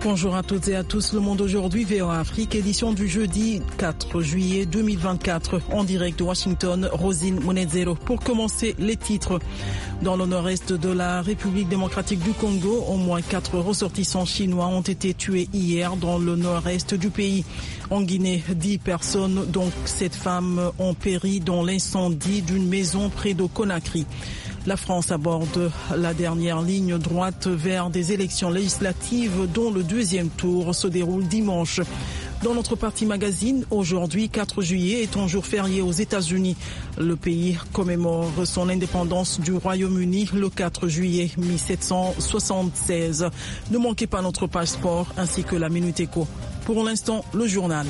Bonjour à toutes et à tous. Le Monde aujourd'hui, VOA Afrique, édition du jeudi 4 juillet 2024. En direct de Washington, Rosine Monedzero. Pour commencer, les titres. Dans le nord-est de la République démocratique du Congo, au moins 4 ressortissants chinois ont été tués hier dans le nord-est du pays. En Guinée, 10 personnes, dont 7 femmes, ont péri dans l'incendie d'une maison près de Conakry. La France aborde la dernière ligne droite vers des élections législatives dont le deuxième tour se déroule dimanche. Dans notre partie magazine, aujourd'hui, 4 juillet est un jour férié aux États-Unis. Le pays commémore son indépendance du Royaume-Uni le 4 juillet 1776. Ne manquez pas notre page sport ainsi que la Minute Éco. Pour l'instant, le journal.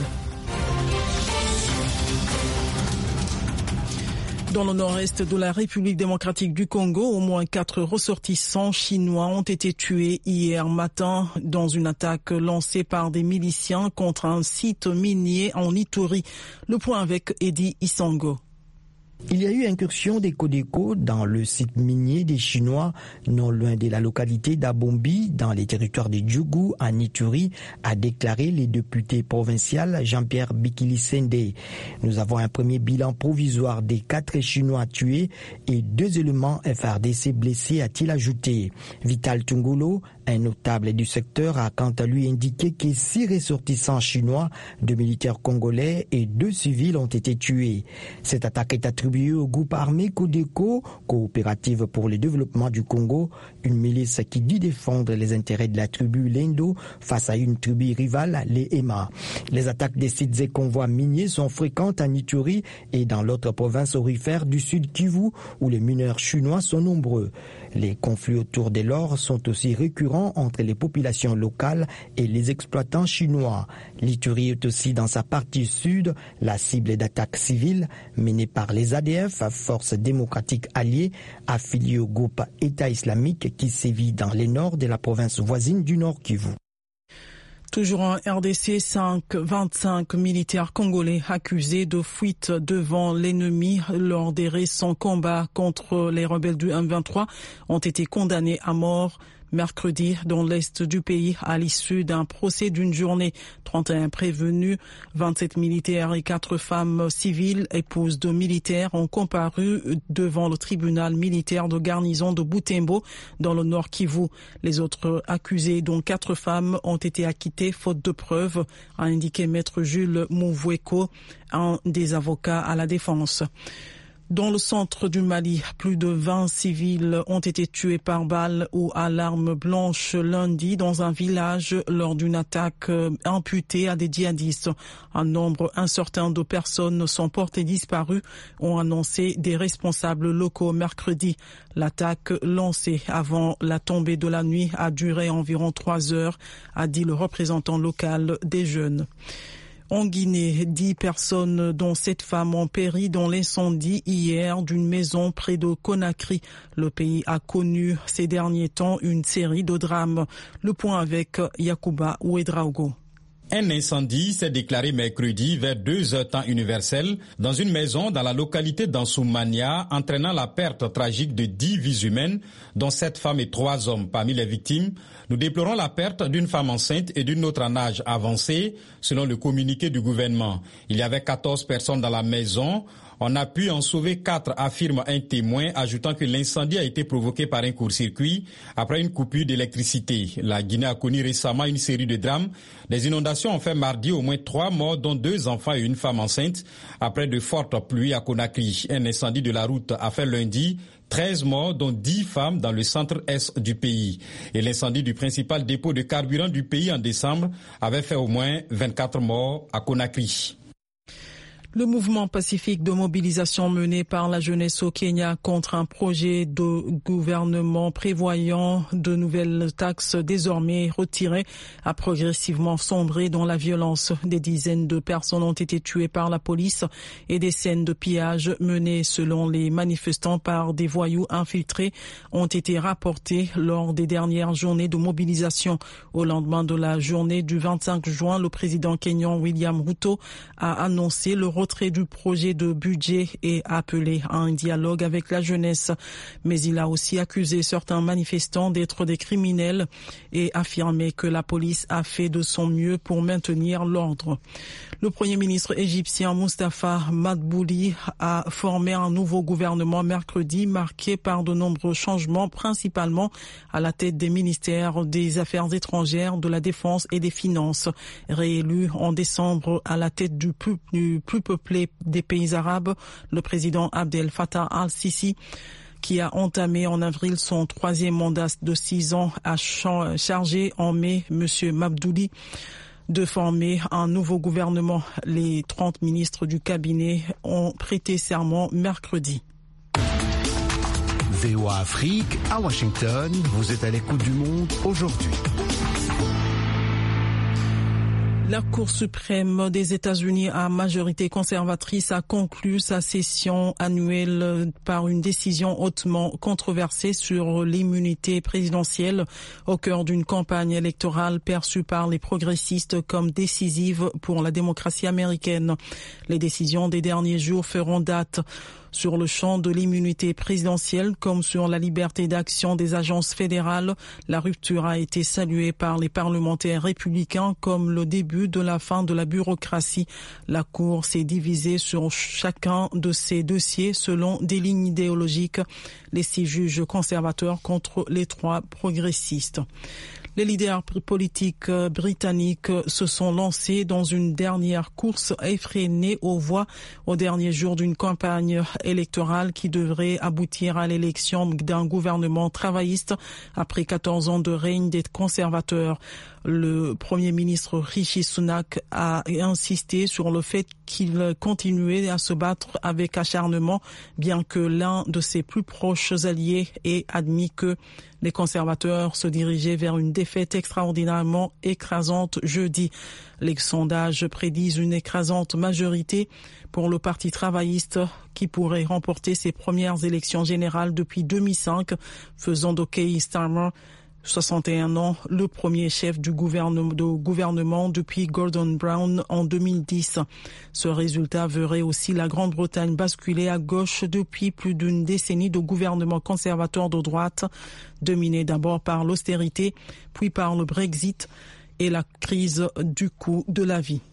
Dans le nord-est de la République démocratique du Congo, au moins 4 ressortissants chinois ont été tués hier matin dans une attaque lancée par des miliciens contre un site minier en Ituri. Le point avec Eddie Isango. Il y a eu incursion des Codeco dans le site minier des Chinois, non loin de la localité d'Abombi, dans les territoires de Djougou, en Ituri, a déclaré le député provincial Jean-Pierre Bikili-Sendé. Nous avons un premier bilan provisoire des 4 Chinois tués et 2 éléments FARDC blessés, a-t-il ajouté. Vital Tungolo, un notable du secteur, a quant à lui indiqué que 6 ressortissants chinois, 2 militaires congolais et 2 civils ont été tués. Cette attaque est attribuée au groupe armé Codeco, coopérative pour le développement du Congo, une milice qui dit défendre les intérêts de la tribu Lendo face à une tribu rivale, les Ema. Les attaques des sites et convois miniers sont fréquentes en Ituri et dans l'autre province aurifère du sud Kivu où les mineurs chinois sont nombreux. Les conflits autour de l'or sont aussi récurrents entre les populations locales et les exploitants chinois. L'Ituri est aussi dans sa partie sud la cible d'attaques civiles menées par les ADF, forces démocratiques alliées, affiliées au groupe État islamique qui sévit dans les nord de la province voisine du Nord Kivu. Toujours en RDC, 25 militaires congolais accusés de fuite devant l'ennemi lors des récents combats contre les rebelles du M23 ont été condamnés à mort mercredi dans l'est du pays à l'issue d'un procès d'une journée. 31 prévenus, 27 militaires et 4 femmes civiles, épouses de militaires, ont comparu devant le tribunal militaire de garnison de Butembo dans le Nord Kivu. Les autres accusés, dont 4 femmes, ont été acquittés faute de preuves, a indiqué maître Jules Mouvoueko, un des avocats à la défense. Dans le centre du Mali, plus de 20 civils ont été tués par balle ou à l'arme blanche lundi dans un village lors d'une attaque imputée à des djihadistes. Un nombre incertain de personnes sont portées disparues, ont annoncé des responsables locaux mercredi. L'attaque lancée avant la tombée de la nuit a duré environ 3 heures, a dit le représentant local des jeunes. En Guinée, 10 personnes, dont 7 femmes, ont péri dans l'incendie hier d'une maison près de Conakry. Le pays a connu ces derniers temps une série de drames. Le point avec Yacouba Ouedraogo. Un incendie s'est déclaré mercredi vers 2h temps universel dans une maison dans la localité d'Ansoumania, entraînant la perte tragique de 10 vies humaines, dont 7 femmes et 3 hommes. Parmi les victimes, nous déplorons la perte d'une femme enceinte et d'une autre en âge avancé, selon le communiqué du gouvernement. Il y avait 14 personnes dans la maison. On a pu en sauver 4, affirme un témoin, ajoutant que l'incendie a été provoqué par un court-circuit après une coupure d'électricité. La Guinée a connu récemment une série de drames. Des inondations ont fait mardi au moins 3 morts, dont 2 enfants et une femme enceinte, après de fortes pluies à Conakry. Un incendie de la route a fait lundi 13 morts, dont 10 femmes dans le centre-est du pays. Et l'incendie du principal dépôt de carburant du pays en décembre avait fait au moins 24 morts à Conakry. Le mouvement pacifique de mobilisation mené par la jeunesse au Kenya contre un projet de gouvernement prévoyant de nouvelles taxes désormais retirées a progressivement sombré dans la violence. Des dizaines de personnes ont été tuées par la police et des scènes de pillage menées selon les manifestants par des voyous infiltrés ont été rapportées lors des dernières journées de mobilisation. Au lendemain de la journée du 25 juin, le président kenyan William Ruto a annoncé le retrait du projet de budget et appelé à un dialogue avec la jeunesse. Mais il a aussi accusé certains manifestants d'être des criminels et affirmé que la police a fait de son mieux pour maintenir l'ordre. Le Premier ministre égyptien Mustafa Madbouli a formé un nouveau gouvernement mercredi marqué par de nombreux changements, principalement à la tête des ministères des Affaires étrangères, de la Défense et des Finances. Réélu en décembre à la tête du plus peuplé des pays arabes, le président Abdel Fattah al-Sisi, qui a entamé en avril son 3e mandat de 6 ans, a chargé en mai M. Madbouli de former un nouveau gouvernement. Les 30 ministres du cabinet ont prêté serment mercredi. VOA Afrique, à Washington, vous êtes à l'écoute du monde aujourd'hui. La Cour suprême des États-Unis à majorité conservatrice a conclu sa session annuelle par une décision hautement controversée sur l'immunité présidentielle au cœur d'une campagne électorale perçue par les progressistes comme décisive pour la démocratie américaine. Les décisions des derniers jours feront date sur le champ de l'immunité présidentielle comme sur la liberté d'action des agences fédérales. La rupture a été saluée par les parlementaires républicains comme le début de la fin de la bureaucratie. La Cour s'est divisée sur chacun de ces dossiers selon des lignes idéologiques. Les 6 juges conservateurs contre les 3 progressistes. Les leaders politiques britanniques se sont lancés dans une dernière course effrénée aux voix au dernier jour d'une campagne électorale qui devrait aboutir à l'élection d'un gouvernement travailliste après 14 ans de règne des conservateurs. Le Premier ministre Rishi Sunak a insisté sur le fait qu'il continuait à se battre avec acharnement, bien que l'un de ses plus proches alliés ait admis que les conservateurs se dirigeaient vers une défaite extraordinairement écrasante jeudi. Les sondages prédisent une écrasante majorité pour le Parti travailliste qui pourrait remporter ses premières élections générales depuis 2005, faisant de Keir Starmer, 61 ans, le premier chef du gouvernement depuis Gordon Brown en 2010. Ce résultat verrait aussi la Grande-Bretagne basculer à gauche depuis plus d'une décennie de gouvernement conservateur de droite, dominé d'abord par l'austérité, puis par le Brexit et la crise du coût de la vie.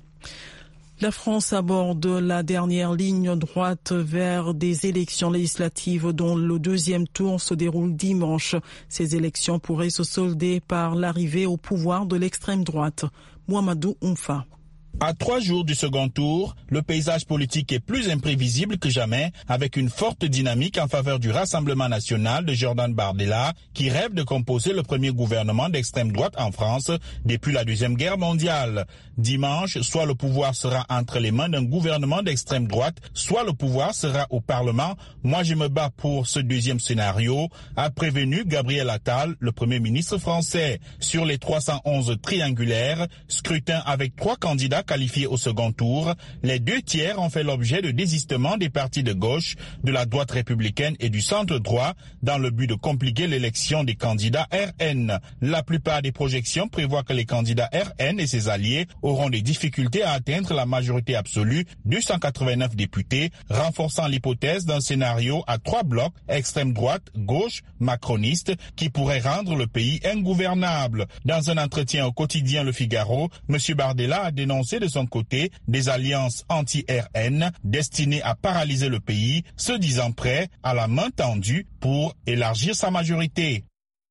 La France aborde la dernière ligne droite vers des élections législatives dont le 2e tour se déroule dimanche. Ces élections pourraient se solder par l'arrivée au pouvoir de l'extrême droite. Mouamadou Oumfa. À 3 jours du second tour, le paysage politique est plus imprévisible que jamais, avec une forte dynamique en faveur du Rassemblement national de Jordan Bardella, qui rêve de composer le premier gouvernement d'extrême droite en France depuis la Deuxième Guerre mondiale. Dimanche, soit le pouvoir sera entre les mains d'un gouvernement d'extrême droite, soit le pouvoir sera au Parlement. Moi, je me bats pour ce deuxième scénario, a prévenu Gabriel Attal, le Premier ministre français. Sur les 311 triangulaires, scrutin avec 3 candidats qualifiés au second tour, les 2 tiers ont fait l'objet de désistement des partis de gauche, de la droite républicaine et du centre-droit dans le but de compliquer l'élection des candidats RN. La plupart des projections prévoient que les candidats RN et ses alliés auront des difficultés à atteindre la majorité absolue, 289 députés, renforçant l'hypothèse d'un scénario à 3 blocs, extrême droite, gauche, macroniste, qui pourrait rendre le pays ingouvernable. Dans un entretien au quotidien Le Figaro, M. Bardella a dénoncé de son côté des alliances anti-RN destinées à paralyser le pays, se disant prêt à la main tendue pour élargir sa majorité.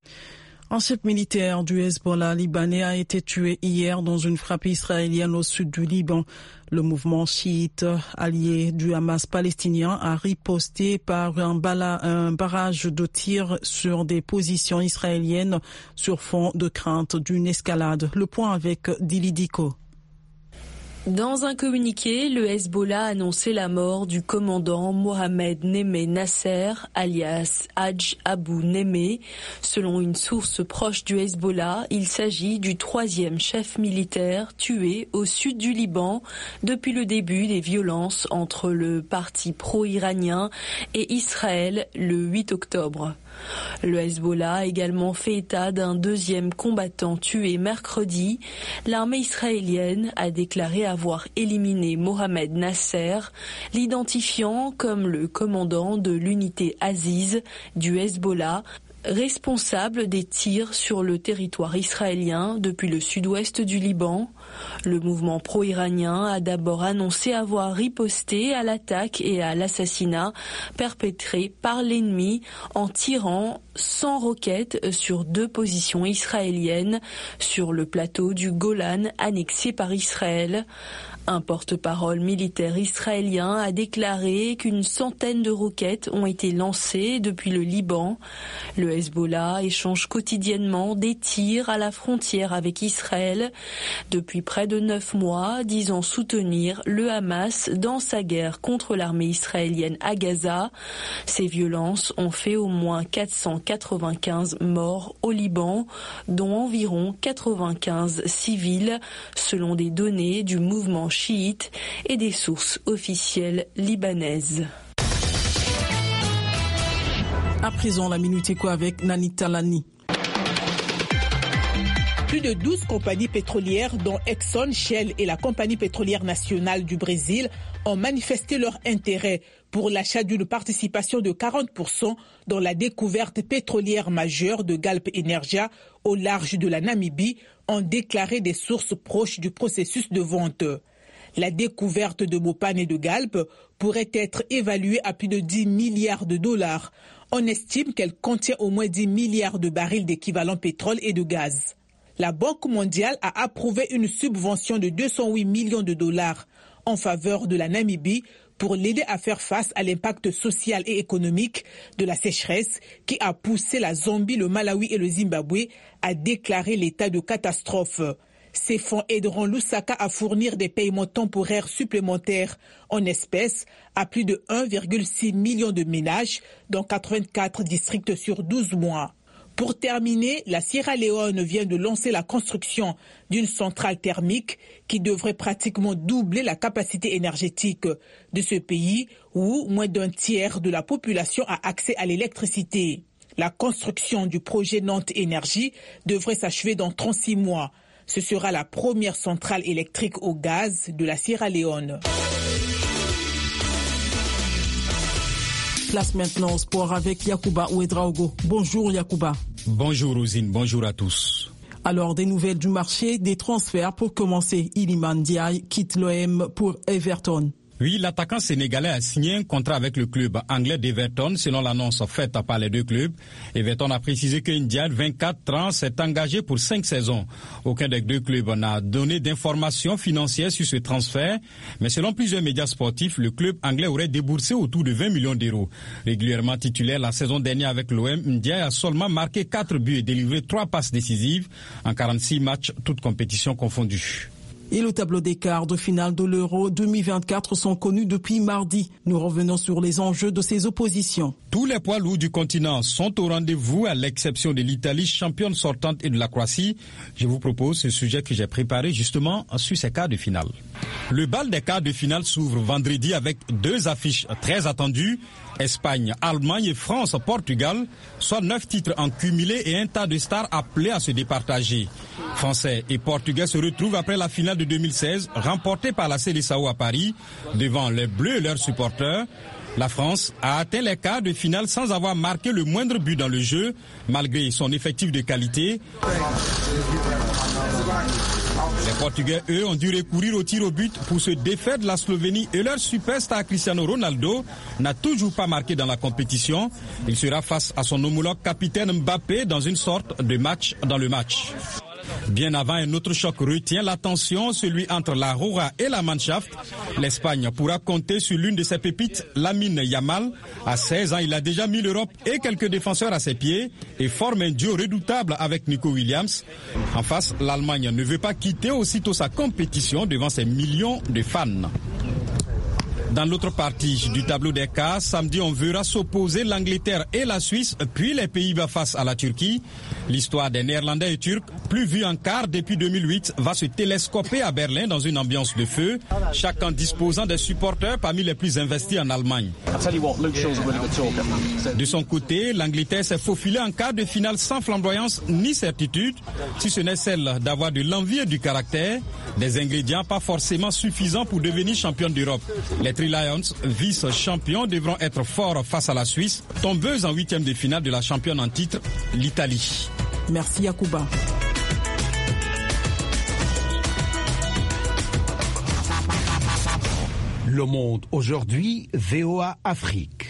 Un chef militaire du Hezbollah libanais a été tué hier dans une frappe israélienne au sud du Liban. Le mouvement chiite allié du Hamas palestinien a riposté par un barrage de tirs sur des positions israéliennes sur fond de crainte d'une escalade. Le point avec Dili Diko. Dans un communiqué, le Hezbollah a annoncé la mort du commandant Mohamed Némé Nasser, alias Hadj Abou Némé. Selon une source proche du Hezbollah, il s'agit du 3e chef militaire tué au sud du Liban depuis le début des violences entre le parti pro-iranien et Israël le 8 octobre. Le Hezbollah a également fait état d'un deuxième combattant tué mercredi. L'armée israélienne a déclaré avoir éliminé Mohamed Nasser, l'identifiant comme le commandant de l'unité Aziz du Hezbollah, responsable des tirs sur le territoire israélien depuis le sud-ouest du Liban. Le mouvement pro-iranien a d'abord annoncé avoir riposté à l'attaque et à l'assassinat perpétrés par l'ennemi en tirant 100 roquettes sur 2 positions israéliennes sur le plateau du Golan annexé par Israël. Un porte-parole militaire israélien a déclaré qu'une centaine de roquettes ont été lancées depuis le Liban. Le Hezbollah échange quotidiennement des tirs à la frontière avec Israël depuis près de 9 mois, disant soutenir le Hamas dans sa guerre contre l'armée israélienne à Gaza. Ces violences ont fait au moins 495 morts au Liban, dont environ 95 civils, selon des données du mouvement chiite et des sources officielles libanaises. À présent, la Minute Éco avec Nani Talani. Plus de 12 compagnies pétrolières, dont Exxon, Shell et la Compagnie pétrolière nationale du Brésil, ont manifesté leur intérêt pour l'achat d'une participation de 40% dans la découverte pétrolière majeure de Galp Energia au large de la Namibie, ont déclaré des sources proches du processus de vente. La découverte de Mopane et de Galp pourrait être évaluée à plus de 10 milliards de dollars. On estime qu'elle contient au moins 10 milliards de barils d'équivalent pétrole et de gaz. La Banque mondiale a approuvé une subvention de 208 millions de dollars en faveur de la Namibie pour l'aider à faire face à l'impact social et économique de la sécheresse qui a poussé la Zambie, le Malawi et le Zimbabwe à déclarer l'état de catastrophe. Ces fonds aideront Lusaka à fournir des paiements temporaires supplémentaires en espèces à plus de 1,6 million de ménages dans 84 districts sur 12 mois. Pour terminer, la Sierra Leone vient de lancer la construction d'une centrale thermique qui devrait pratiquement doubler la capacité énergétique de ce pays où moins d'un tiers de la population a accès à l'électricité. La construction du projet Nantes Énergie devrait s'achever dans 36 mois. Ce sera la première centrale électrique au gaz de la Sierra Leone. Place maintenant au sport avec Yacouba Ouedraogo. Bonjour Yacouba. Bonjour Rosine, bonjour à tous. Alors, des nouvelles du marché, des transferts pour commencer. Iliman Ndiaye quitte l'OM pour Everton. Oui, l'attaquant sénégalais a signé un contrat avec le club anglais d'Everton, selon l'annonce faite par les deux clubs. Everton a précisé que Ndiaye, 24 ans, s'est engagé pour 5 saisons. Aucun des deux clubs n'a donné d'informations financières sur ce transfert, mais selon plusieurs médias sportifs, le club anglais aurait déboursé autour de 20 millions d'euros. Régulièrement titulaire la saison dernière avec l'OM, Ndiaye a seulement marqué 4 buts et délivré 3 passes décisives en 46 matchs, toutes compétitions confondues. Et le tableau des quarts de finale de l'Euro 2024 sont connus depuis mardi. Nous revenons sur les enjeux de ces oppositions. Tous les poids lourds du continent sont au rendez-vous, à l'exception de l'Italie, championne sortante, et de la Croatie. Je vous propose ce sujet que j'ai préparé justement sur ces quarts de finale. Le bal des quarts de finale s'ouvre vendredi avec 2 affiches très attendues. Espagne, Allemagne et France, Portugal, soit 9 titres en cumulé et un tas de stars appelés à se départager. Français et Portugais se retrouvent après la finale de 2016, remportée par la Seleção à Paris, devant les Bleus et leurs supporters. La France a atteint les quarts de finale sans avoir marqué le moindre but dans le jeu, malgré son effectif de qualité. Les Portugais, eux, ont dû recourir au tir au but pour se défaire de la Slovénie et leur superstar Cristiano Ronaldo n'a toujours pas marqué dans la compétition. Il sera face à son homologue capitaine Mbappé dans une sorte de match dans le match. Bien avant, un autre choc retient l'attention, celui entre la Roja et la Mannschaft. L'Espagne pourra compter sur l'une de ses pépites, Lamine Yamal. À 16 ans, il a déjà mis l'Europe et quelques défenseurs à ses pieds et forme un duo redoutable avec Nico Williams. En face, l'Allemagne ne veut pas quitter aussitôt sa compétition devant ses millions de fans. Dans l'autre partie du tableau des cas, samedi, on verra s'opposer l'Angleterre et la Suisse, puis les Pays-Bas face à la Turquie. L'histoire des Néerlandais et Turcs, plus vue en quart depuis 2008, va se télescoper à Berlin dans une ambiance de feu, chacun disposant des supporters parmi les plus investis en Allemagne. De son côté, l'Angleterre s'est faufilée en quart de finale sans flamboyance ni certitude, si ce n'est celle d'avoir de l'envie et du caractère, des ingrédients pas forcément suffisants pour devenir championne d'Europe. Les Three Lions, vice-champions, devront être forts face à la Suisse, tombeuse en huitième de finale de la championne en titre, l'Italie. Merci Yacouba. Le Monde aujourd'hui, VOA Afrique.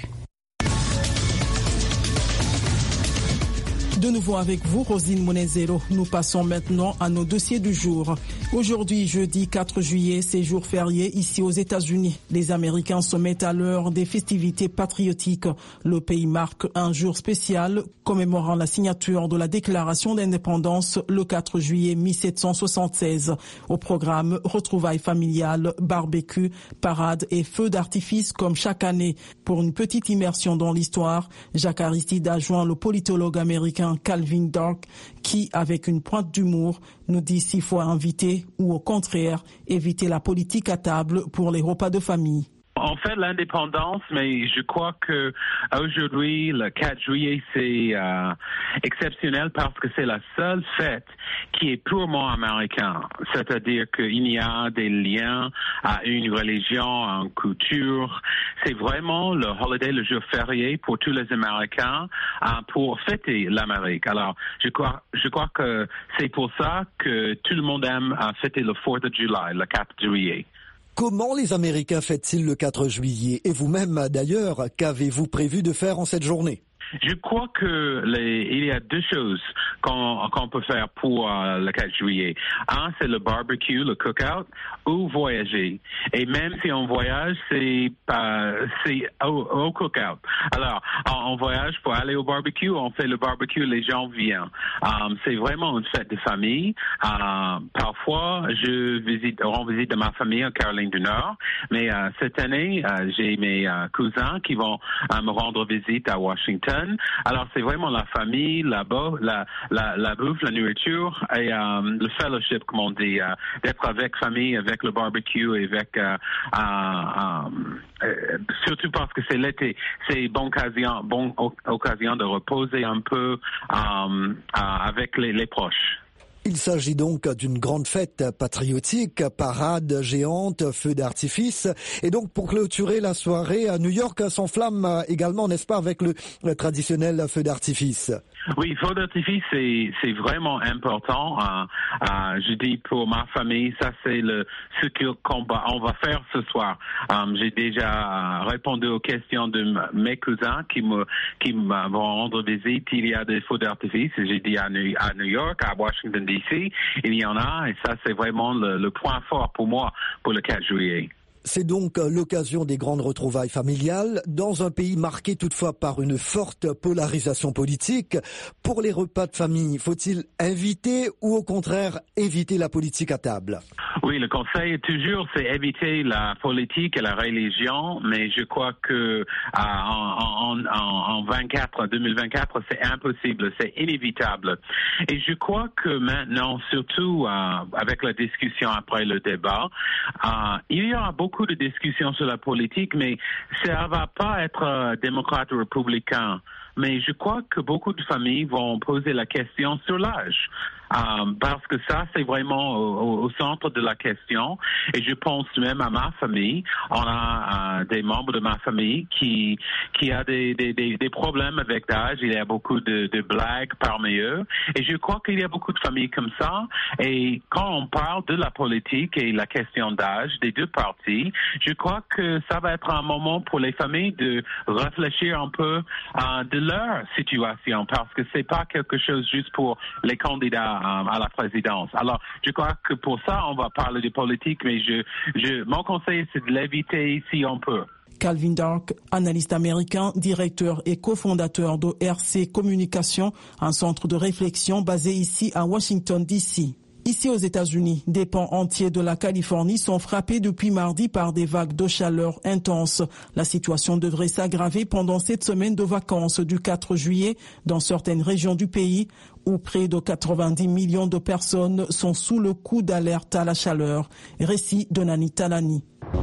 De nouveau avec vous, Rosine Monezero. Nous passons maintenant à nos dossiers du jour. Aujourd'hui, jeudi 4 juillet, c'est jour férié ici aux États-Unis. Les Américains se mettent à l'heure des festivités patriotiques. Le pays marque un jour spécial commémorant la signature de la Déclaration d'indépendance le 4 juillet 1776. Au programme, retrouvailles familiales, barbecue, parades et feux d'artifice comme chaque année. Pour une petite immersion dans l'histoire, Jacques Aristide a joint le politologue américain Calvin Dark qui, avec une pointe d'humour, nous dit s'il faut inviter ou au contraire éviter la politique à table pour les repas de famille. On fait l'indépendance, mais je crois que aujourd'hui, le 4 juillet, c'est exceptionnel parce que c'est la seule fête qui est purement américaine. C'est-à-dire qu'il y a des liens à une religion, à une culture. C'est vraiment le holiday, le jour férié pour tous les Américains pour fêter l'Amérique. Alors, je crois que c'est pour ça que tout le monde aime fêter le 4th of July, le 4 juillet. Comment les Américains fêtent-ils le 4 juillet? Et vous-même, d'ailleurs, qu'avez-vous prévu de faire en cette journée? Je crois que il y a deux choses qu'on peut faire pour le 4 juillet. Un, c'est le barbecue, le cookout, ou voyager. Et même si on voyage, c'est au cookout. Alors, on voyage pour aller au barbecue, on fait le barbecue, les gens viennent. C'est vraiment une fête de famille. Parfois, rends visite de ma famille en Caroline du Nord. Mais cette année, j'ai mes cousins qui vont me rendre visite à Washington. Alors, c'est vraiment la famille, la bouffe, la nourriture et le fellowship, comme on dit, d'être avec famille, avec le barbecue et avec surtout parce que c'est l'été, c'est une bonne occasion de reposer un peu avec les proches. Il s'agit donc d'une grande fête patriotique, parade géante, feux d'artifice. Et donc, pour clôturer la soirée, à New York s'enflamme également, n'est-ce pas, avec le traditionnel feu d'artifice? Oui, feu d'artifice, c'est vraiment important. Je dis pour ma famille, ça c'est ce qu'on va faire ce soir. J'ai déjà répondu aux questions de mes cousins qui vont rendre visite. Il y a des feux d'artifice. J'ai dit à New York, à Washington DC, il y en a, et ça c'est vraiment le point fort pour moi pour le 4 juillet. C'est donc l'occasion des grandes retrouvailles familiales dans un pays marqué toutefois par une forte polarisation politique. Pour les repas de famille, faut-il inviter ou au contraire éviter la politique à table? Oui, le conseil toujours c'est éviter la politique et la religion, mais je crois que en 2024 c'est impossible, c'est inévitable. Et je crois que maintenant, surtout avec la discussion après le débat, il y aura beaucoup de discussions sur la politique, mais ça va pas être démocrate ou républicain. Mais je crois que beaucoup de familles vont poser la question sur l'âge. Parce que ça, c'est vraiment au centre de la question. Et je pense même à ma famille. On a des membres de ma famille qui a des problèmes avec l'âge. Il y a beaucoup de blagues parmi eux. Et je crois qu'il y a beaucoup de familles comme ça. Et quand on parle de la politique et la question d'âge des deux parties, je crois que ça va être un moment pour les familles de réfléchir un peu de leur situation. Parce que c'est pas quelque chose juste pour les candidats à la présidence. Alors, je crois que pour ça, on va parler de politique, mais mon conseil, c'est de l'éviter si on peut. Calvin Dark, analyste américain, directeur et cofondateur de RC Communication, un centre de réflexion basé ici à Washington, D.C. Ici aux États-Unis, des pans entiers de la Californie sont frappés depuis mardi par des vagues de chaleur intenses. La situation devrait s'aggraver pendant cette semaine de vacances du 4 juillet dans certaines régions du pays où près de 90 millions de personnes sont sous le coup d'alerte à la chaleur. Récit de Nani Talani.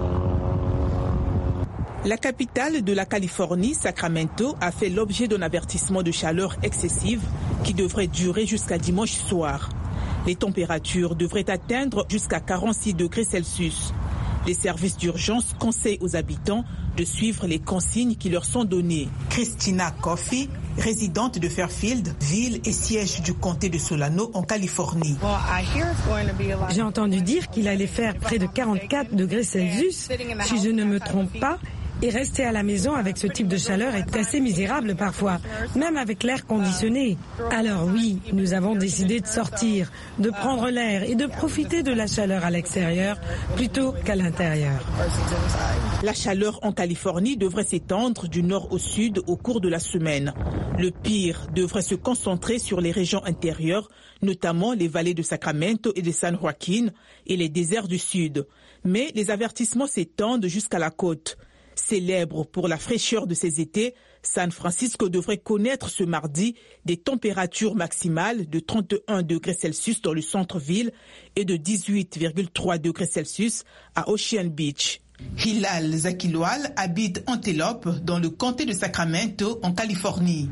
La capitale de la Californie, Sacramento, a fait l'objet d'un avertissement de chaleur excessive qui devrait durer jusqu'à dimanche soir. Les températures devraient atteindre jusqu'à 46 degrés Celsius. Les services d'urgence conseillent aux habitants de suivre les consignes qui leur sont données. Christina Coffey, résidente de Fairfield, ville et siège du comté de Solano en Californie. J'ai entendu dire qu'il allait faire près de 44 degrés Celsius, si je ne me trompe pas. Et rester à la maison avec ce type de chaleur est assez misérable parfois, même avec l'air conditionné. Alors oui, nous avons décidé de sortir, de prendre l'air et de profiter de la chaleur à l'extérieur plutôt qu'à l'intérieur. La chaleur en Californie devrait s'étendre du nord au sud au cours de la semaine. Le pire devrait se concentrer sur les régions intérieures, notamment les vallées de Sacramento et de San Joaquin et les déserts du sud. Mais les avertissements s'étendent jusqu'à la côte. Célèbre pour la fraîcheur de ses étés, San Francisco devrait connaître ce mardi des températures maximales de 31 degrés Celsius dans le centre-ville et de 18,3 degrés Celsius à Ocean Beach. Hilal Zakiloual habite Antelope dans le comté de Sacramento en Californie.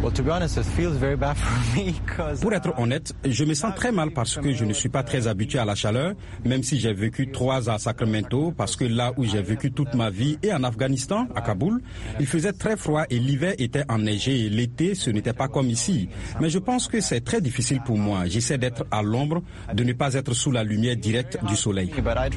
Pour être honnête, je me sens très mal parce que je ne suis pas très habitué à la chaleur, même si j'ai vécu 3 ans à Sacramento, parce que là où j'ai vécu toute ma vie et en Afghanistan, à Kaboul, il faisait très froid et l'hiver était enneigé et l'été ce n'était pas comme ici. Mais je pense que c'est très difficile pour moi. J'essaie d'être à l'ombre, de ne pas être sous la lumière directe du soleil.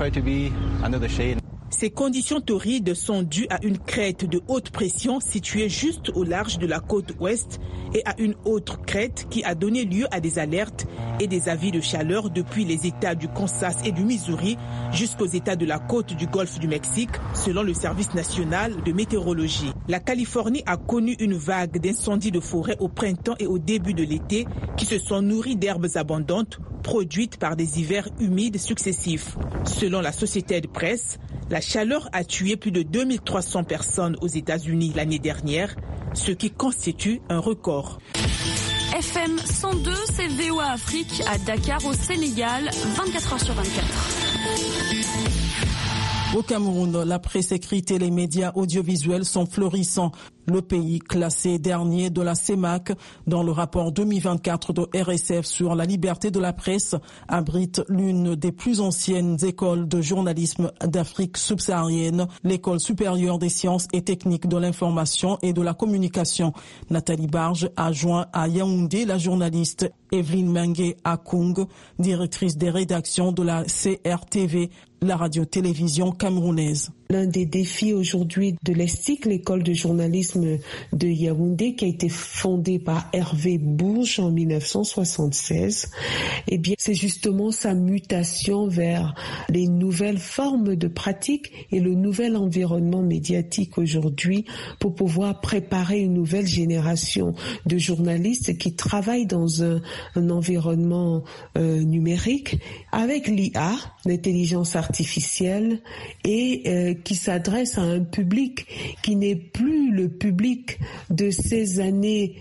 Ces conditions torrides sont dues à une crête de haute pression située juste au large de la côte ouest et à une autre crête qui a donné lieu à des alertes et des avis de chaleur depuis les États du Kansas et du Missouri jusqu'aux États de la côte du Golfe du Mexique, selon le Service national de météorologie. La Californie a connu une vague d'incendies de forêt au printemps et au début de l'été qui se sont nourris d'herbes abondantes produites par des hivers humides successifs. Selon la Associated Press, la chaleur a tué plus de 2300 personnes aux États-Unis l'année dernière, ce qui constitue un record. FM 102, c'est VOA Afrique à Dakar au Sénégal, 24h sur 24. Au Cameroun, la presse écrite et les médias audiovisuels sont florissants. Le pays, classé dernier de la CEMAC dans le rapport 2024 de RSF sur la liberté de la presse, abrite l'une des plus anciennes écoles de journalisme d'Afrique subsaharienne, l'école supérieure des sciences et techniques de l'information et de la communication. Nathalie Barge a joint à Yaoundé la journaliste Evelyne Mengue Akung, directrice des rédactions de la CRTV, la radio-télévision camerounaise. L'un des défis aujourd'hui de l'ESTIC, l'école de journalisme de Yaoundé, qui a été fondée par Hervé Bourges en 1976, eh bien, c'est justement sa mutation vers les nouvelles formes de pratique et le nouvel environnement médiatique aujourd'hui pour pouvoir préparer une nouvelle génération de journalistes qui travaillent dans un environnement numérique avec l'IA, l'intelligence artificielle, et qui s'adresse à un public qui n'est plus le public de ces années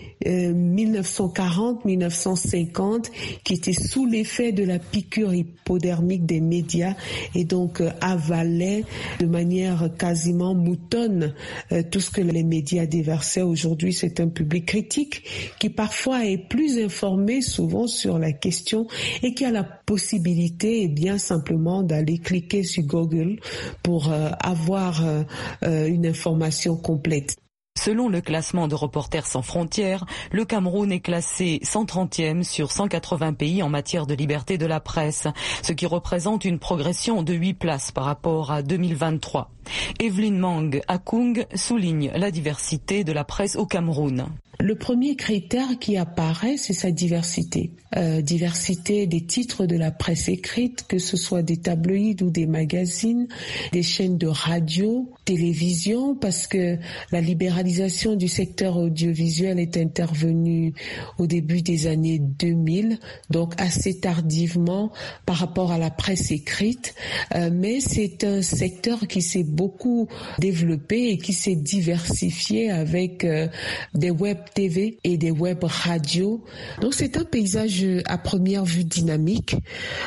1940-1950, qui était sous l'effet de la piqûre hypodermique des médias et donc avalait de manière quasiment moutonne tout ce que les médias déversaient. Aujourd'hui, c'est un public critique qui parfois est plus informé souvent sur la question et qui a la possibilité bien simplement d'aller cliquer sur Google pour avoir une information complète. Selon le classement de Reporters sans frontières, le Cameroun est classé 130e sur 180 pays en matière de liberté de la presse, ce qui représente une progression de 8 places par rapport à 2023. Evelyne Mengue Akung souligne la diversité de la presse au Cameroun. Le premier critère qui apparaît, c'est sa diversité. Diversité des titres de la presse écrite, que ce soit des tabloïds ou des magazines, des chaînes de radio, télévision, parce que la libéralisation du secteur audiovisuel est intervenue au début des années 2000, donc assez tardivement par rapport à la presse écrite, mais c'est un secteur qui s'est beaucoup développé et qui s'est diversifié avec des web TV et des web radios. Donc c'est un paysage à première vue dynamique,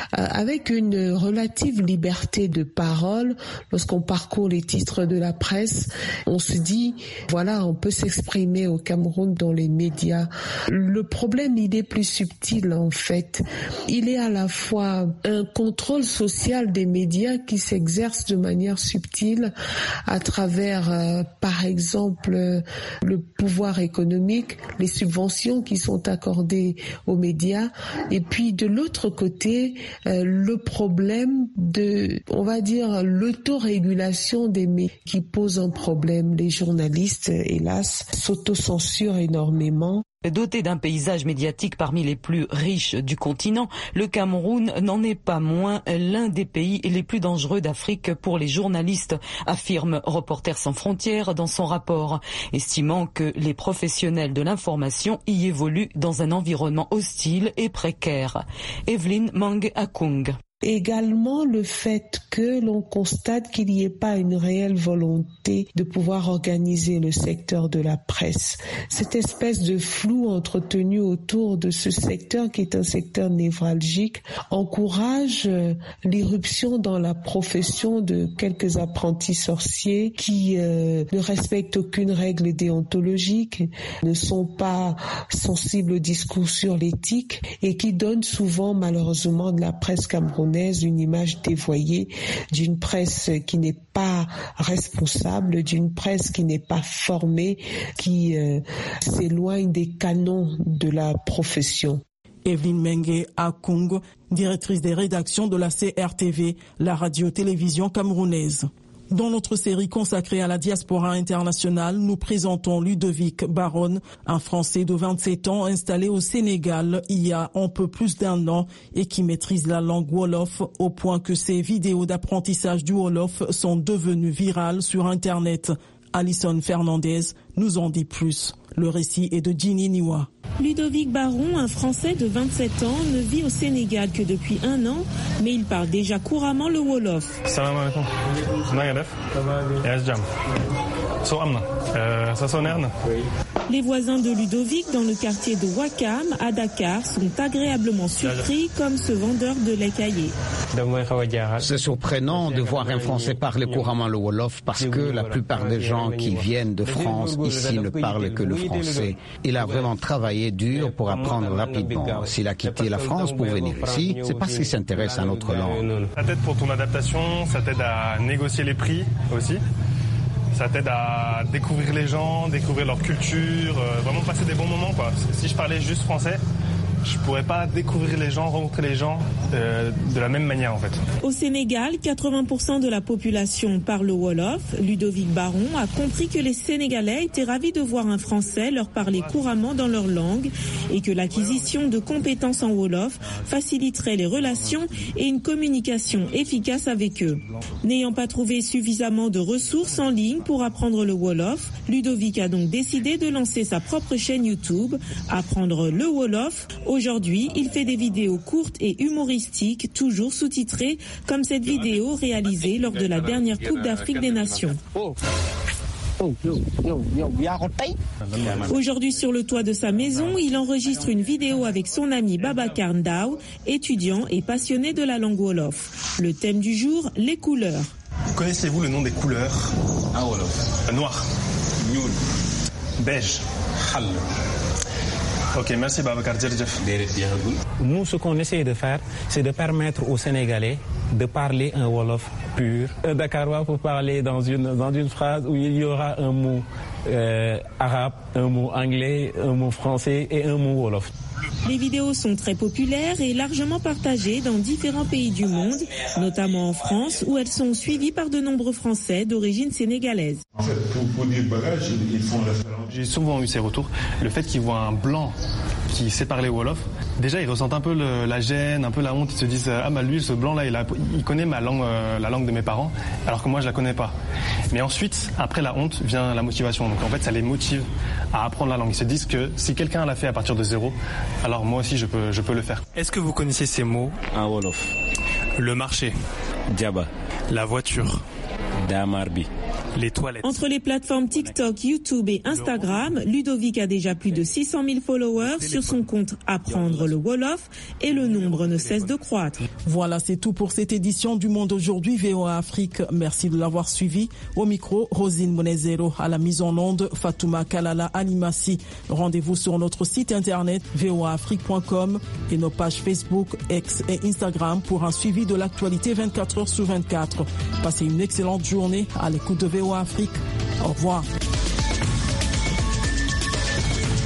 avec une relative liberté de parole. Lorsqu'on parcourt les titres de la presse, on se dit, voilà, on peut s'exprimer au Cameroun dans les médias. Le problème, il est plus subtil en fait. Il est à la fois un contrôle social des médias qui s'exerce de manière subtile à travers, par exemple, le pouvoir économique, les subventions qui sont accordées aux médias, et puis de l'autre côté, le problème de, on va dire, l'autorégulation des médias qui pose un problème. Les journalistes, hélas, s'autocensurent énormément. Doté d'un paysage médiatique parmi les plus riches du continent, le Cameroun n'en est pas moins l'un des pays les plus dangereux d'Afrique pour les journalistes, affirme Reporters sans frontières dans son rapport, estimant que les professionnels de l'information y évoluent dans un environnement hostile et précaire. Evelyne Mang Akung. Également le fait que l'on constate qu'il n'y ait pas une réelle volonté de pouvoir organiser le secteur de la presse. Cette espèce de flou entretenu autour de ce secteur qui est un secteur névralgique encourage l'irruption dans la profession de quelques apprentis sorciers qui ne respectent aucune règle déontologique, ne sont pas sensibles au discours sur l'éthique et qui donnent souvent malheureusement de la presse camerounaise une image dévoyée d'une presse qui n'est pas responsable, d'une presse qui n'est pas formée, qui s'éloigne des canons de la profession. Evelyne Mengue Akung, directrice des rédactions de la CRTV, la radio-télévision camerounaise. Dans notre série consacrée à la diaspora internationale, nous présentons Ludovic Baron, un Français de 27 ans installé au Sénégal il y a un peu plus d'un an et qui maîtrise la langue Wolof au point que ses vidéos d'apprentissage du Wolof sont devenues virales sur Internet. Alison Fernandez nous en dit plus. Le récit est de Ginny Niwa. Ludovic Baron, un Français de 27 ans, ne vit au Sénégal que depuis un an, mais il parle déjà couramment le Wolof. Salam alaikum. Les voisins de Ludovic dans le quartier de Wakam, à Dakar, sont agréablement surpris comme ce vendeur de lait caillé. C'est surprenant de voir un Français parler couramment le Wolof parce que la plupart des gens qui viennent de France ici ne parlent que le français. Il a vraiment travaillé dur pour apprendre rapidement. S'il a quitté la France pour venir ici, c'est parce qu'il s'intéresse à notre langue. Ça t'aide pour ton adaptation, ça t'aide à négocier les prix aussi. Ça t'aide à découvrir les gens, découvrir leur culture, vraiment passer des bons moments, quoi. Si je parlais juste français, je pourrais pas découvrir les gens, rencontrer les gens de la même manière en fait. Au Sénégal, 80% de la population parle Wolof. Ludovic Baron a compris que les Sénégalais étaient ravis de voir un Français leur parler couramment dans leur langue et que l'acquisition de compétences en Wolof faciliterait les relations et une communication efficace avec eux. N'ayant pas trouvé suffisamment de ressources en ligne pour apprendre le Wolof, Ludovic a donc décidé de lancer sa propre chaîne YouTube, Apprendre le Wolof. Aujourd'hui, il fait des vidéos courtes et humoristiques, toujours sous-titrées, comme cette vidéo réalisée lors de la dernière Coupe d'Afrique des Nations. Aujourd'hui, sur le toit de sa maison, il enregistre une vidéo avec son ami Babacar Ndao, étudiant et passionné de la langue Wolof. Le thème du jour, les couleurs. Connaissez-vous le nom des couleurs? Wolof. Noir. Beige. Ok, merci Babacar. Nous, ce qu'on essaie de faire, c'est de permettre aux Sénégalais de parler un Wolof pur. Un Dakarois peut parler dans une phrase où il y aura un mot arabe, un mot anglais, un mot français et un mot Wolof. Le Les vidéos sont très populaires et largement partagées dans différents pays du monde, notamment en France, où elles sont suivies par de nombreux Français d'origine sénégalaise. En fait, pour dire bagage, ils font référence. J'ai souvent eu ces retours. Le fait qu'ils voient un blanc qui sait parler Wolof, déjà ils ressentent un peu la gêne, un peu la honte. Ils se disent ah bah lui, ce blanc là, il connaît ma langue, la langue de mes parents, alors que moi je la connais pas. Mais ensuite, après la honte, vient la motivation. Donc en fait, ça les motive à apprendre la langue. Ils se disent que si quelqu'un l'a fait à partir de zéro, alors moi aussi je peux le faire. Est-ce que vous connaissez ces mots? En Wolof. Le marché. Diaba. La voiture. Damarbi. Les toilettes. Entre les plateformes TikTok, YouTube et Instagram, Ludovic a déjà plus de 600 000 followers sur son compte Apprendre le Wolof et le nombre ne cesse de croître. Voilà, c'est tout pour cette édition du Monde aujourd'hui VOA Afrique. Merci de l'avoir suivi. Au micro, Rosine Monezero, à la mise en onde, Fatouma Kalala Alimassi. Rendez-vous sur notre site internet voaafrique.com et nos pages Facebook, X et Instagram pour un suivi de l'actualité 24 heures sur 24. Passez une excellente journée à l'écoute de VOA Afrique. Au revoir.